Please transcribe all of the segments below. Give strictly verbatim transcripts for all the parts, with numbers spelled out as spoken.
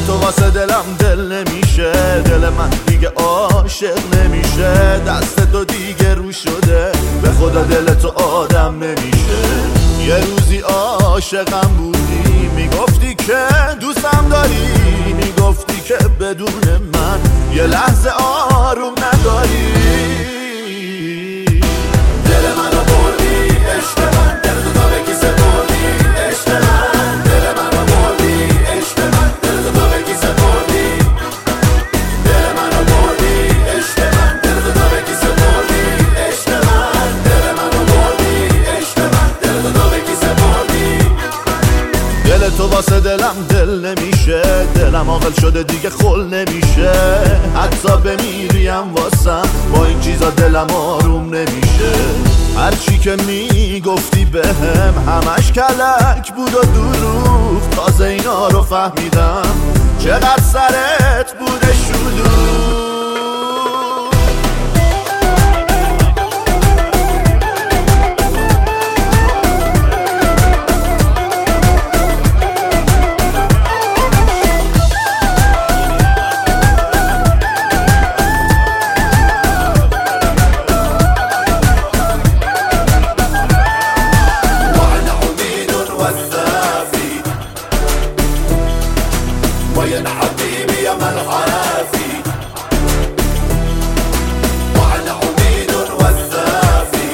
تو واسه دلم دل نمیشه، دل من دیگه عاشق نمیشه. دست تو دیگه رو شده، به خدا دل تو آدم نمیشه. یه روزی عاشقم بودی، میگفتی که دوستم داری، میگفتی که بدون من یه لحظه آروم نداری. دل منو بردی عشق من، دل تو تا به کیسه بردی عشق من. دل منو بردی عشق من، دل تو تا به کیسه بردی. دل منو بردی عشق من، دل تو تا به کیسه بردی عشق من. دل منو بردی عشق من، دل تو تا به کیسه بردی. دل تو واسه دلم دل نمیشه، دلم عاقل شده دیگه خل نمیشه. حتی بمیریم واسم با این چیزا دلم آروم نمیشه. هرچی که میگفتی بهم همش کلک بود و دروغ، تازه اینا رو فهمیدم چقدر سرت بوده شلوغ. وين حبيبي يا ملحافي، وأنا عميد والثافي.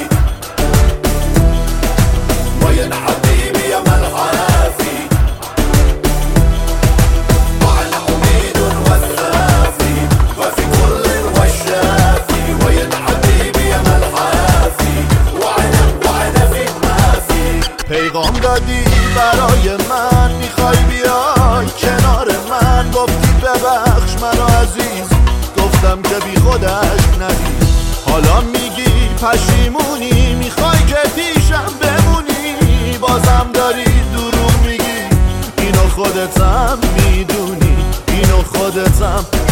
وين حبيبي يا ملحافي، وأنا عميد والثافي. وفي كل والشافي. وين حبيبي يا ملحافي، وأنا وأنا فيك ما في. پیغام دادی برای من، میخوای بیای کنار من. گفتی ببخش منو عزیز، گفتم که بی خودش ندید. حالا میگی پشیمونی، میخوای که پیشم بمونی. بازم داری دروغ میگی، اینو خودتم میدونی، اینو خودتم